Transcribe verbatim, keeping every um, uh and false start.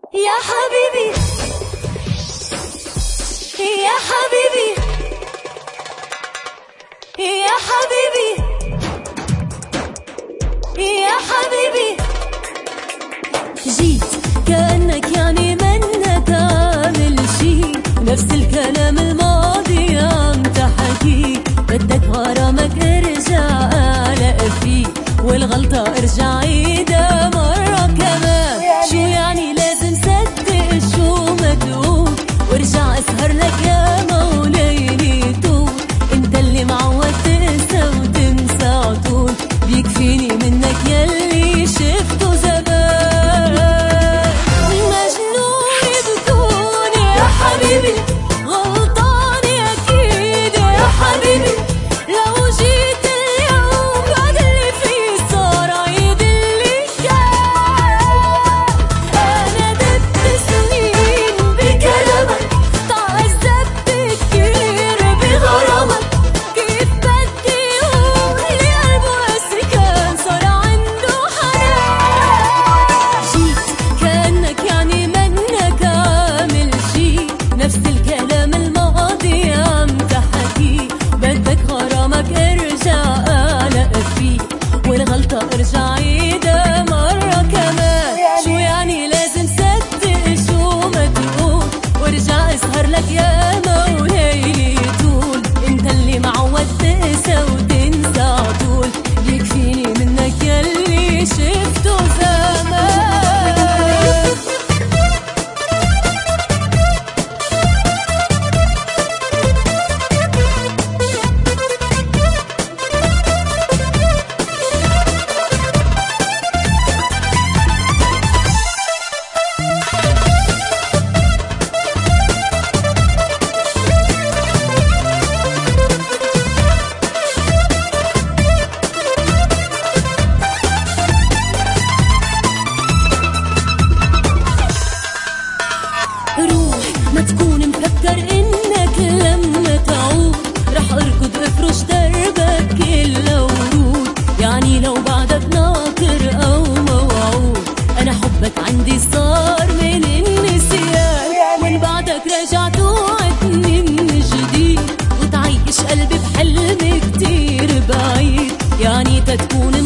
يا حبيبي يا حبيبي يا حبيبي يا حبيبي جيت كأنك يعني منك عامل شي، نفس الكلام الماضي عم تحكي، بدك غرامك ارجع اعلق فيه، والغلطة ارجع عيدها مرة كمان. شو يعني لازم صدق شو ما تقول، وارجع اسهر لك يا موليني طول، انت اللي معود تنسى وتنسى عطول، بيكفيني منك يلي شفته زمان. مجنون بكون يا حبيبي، غلطاني اكيد يا حبيبي، لو جيت اليوم بعد اللي فيه صار عيد اللي كان. انا دبت سنين بكلامك، تعذبت كتير بغرامك، كيف بدي اقول لقلبه قاسي كان صار عنده حنان. جيت كأنك يعني منك عامل شي، نفس الكلام الماضي عم تحكي، بدك غرامك ارجع اعلق فيه، والغلطة ارجع عيدها مرة كمان. شو يعني لازم صدق شو ما تقول، وارجع اسهر لك يا مولاي طول، انت اللي معود تنسى وتنسى عطول، بيكفيني منك يلي شفته زمان. روح ما تكون مفكر انك لما تعود رح اركض افرش دربك كله ورود، يعني لو بعدك ناطر او موعود، انا حبك عندي صار من النسيان، وان بعدك رجعت وعدني من جديد، وتعيش قلبي بحلم كتير بعيد، يعني تتكون